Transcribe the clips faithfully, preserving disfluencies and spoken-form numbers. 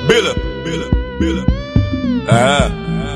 Billa, Billa, Billa. Ah.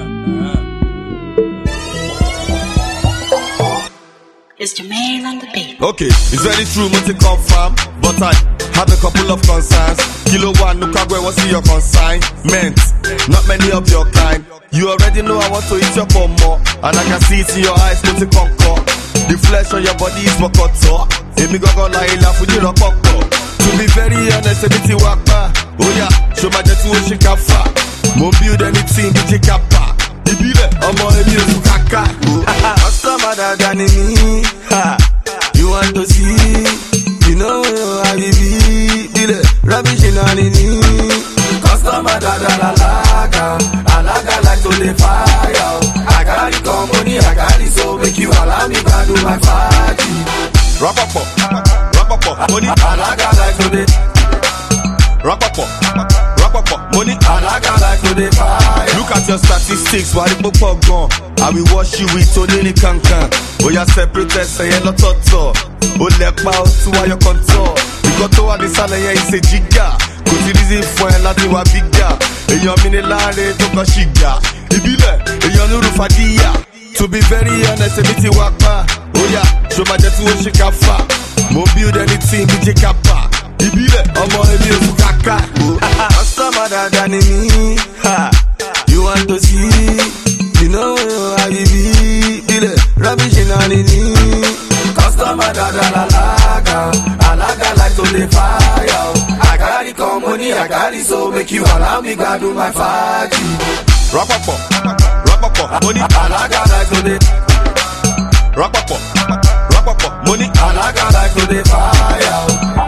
It's Jermaine on the beat. Okay, it's very true, multi confirm, but I have a couple of concerns. Kilo one, no kagwe, what's your consignment? Not many of your kind. You already know I want to eat your pomo, and I can see it in your eyes, multi concord. The flesh on your body is mokoto. Emi gogo la ila fuji rokoko. To be very honest, everything wakpa. Oh yeah, show my jet to shikafa. Mo build anything, bitch kappa. Ibile, omo emi osu kaka. Customer than me. You want to see? You know how you be. Dile, rubbish in on it. Customer da da la laga, alaga like to the fire. I got the company, I got it, so make you allow me to do my party. Rap up, rap up, money. Alaga like to the Rap up, rap up, money. alaga like to the fire. Look at your statistics, why the book gone? I will wash you with Tony Kankan. Oh, yeah, separate, say hello, toto. Oh, let out to why your contour. You got to the salary, it's a jigga. Cause it is for a lot of bigger. And you're minilare to Kashiga. Ibile, and you're no Fadia. To be very honest, everything wakpa. Oh, yeah, show my jet to Shikafa. Mo build anything, bitch kappa. Ibile, omo emi osu kaka. Customer than me. You want to see? You know how you be. Dile, rubbish in on it. Customer da da la laga, alaga like to the fire. I got the company, I got it, so make you allow me to do my party. Rap up, rap up, money. Alaga like to the Rap up, rap up, money. alaga like to the fire.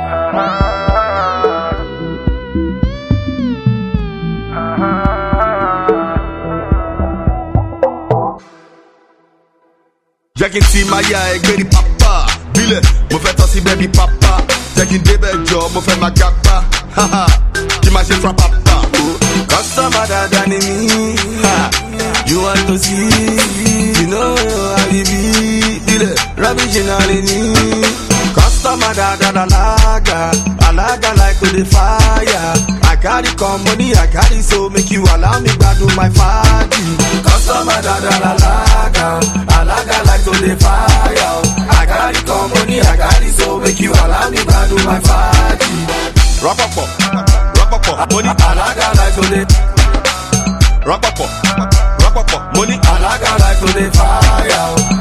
Jackin' see my eye, get the papa. Bile, mo fẹ́ tọ́ sí baby papa. Jackin' débẹ̀ jọ, mo fẹ́ ma gapa. Haha, kí ma ṣe fra papa. Customer than me. You want to see? You know how you be. Dile, rubbish in all in. Customer da da da laga, alaga like to the fire. I got the company, I got it, so make you allow me to do my party. Customer da da da laga, alaga like to the fire. I got the company, I got it, so make you allow me to do my party. Rap up, rap up, money. Alaga like to the Rap up, rap up, money. alaga like to the fire.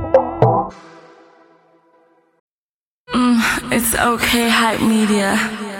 It's okay, Hype Media.